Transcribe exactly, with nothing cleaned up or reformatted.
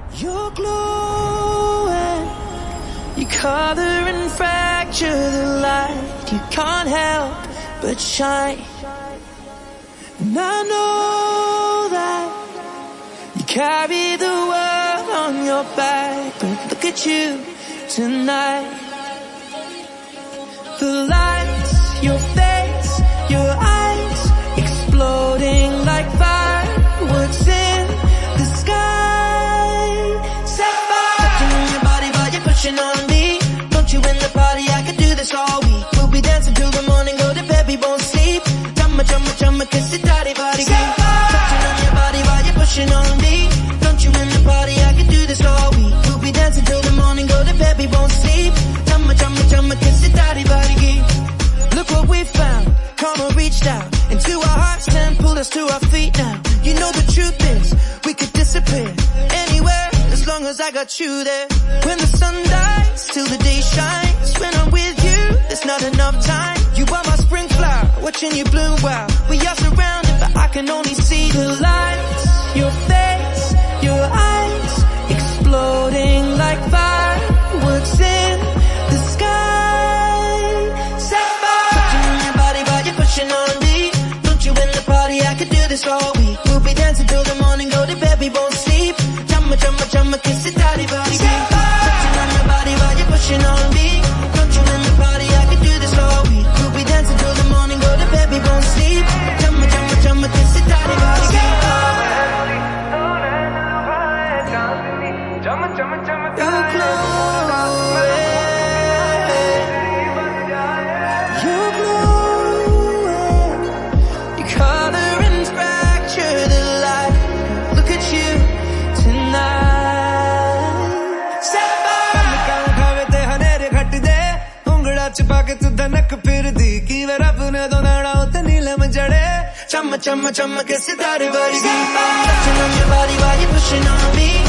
You're glowing, you color and fracture the light. You can't help but shine. And I know that you carry the world on your back, but look at you tonight. The lights, your face, your eyes, exploding like fireworks in the sky. Set fire! Touching on your body while you're pushing on me. Don't you in the party, I could do this all week. We'll be dancing till the morning, go to bed, we won't sleep. Chumma, chumma, chumma, kiss it, daddy, body, game. Touching on your body while you're pushing on me. Don't you in the party, I could do this all week. We'll be dancing till the morning, go to bed, we won't sleep. Chumma, chumma, chumma, kiss it, daddy, body, game. Look what we found, karma reached out into our hearts and pulled us to our feet now. You know the truth is, we could disappear anywhere as long as I got you there. When the sun dies, till the day shines. When I'm with you, there's not enough time. You are my spring flower, watching you bloom wild. We are surrounded, but I can only see the lights. Your face, your eyes, exploding like fireworks in the sky. Set fire! Touching on your body while you're pushing on me. Don't you in the party, I could do this all week. We'll be dancing till the morning, go to bed, we won't sleep. Chumma, chumma, chumma, kiss it, daddy, body, game. Touching on your body while you're pushing on me. Don't you in the party, I could do this all week. We'll be dancing till the morning, go to bed, we won't sleep. Chumma, chumma, chumma, kiss it, daddy, body, game. You're glowing, you're glowing, you color and fracture the light. Look at you tonight. Set fire! ungla chupa ke tu dhanak phirdi ki war apne do nada utte neelam jade. Chamma chamma chamma ke sitare vargi. Touching on your body while you're pushing on me.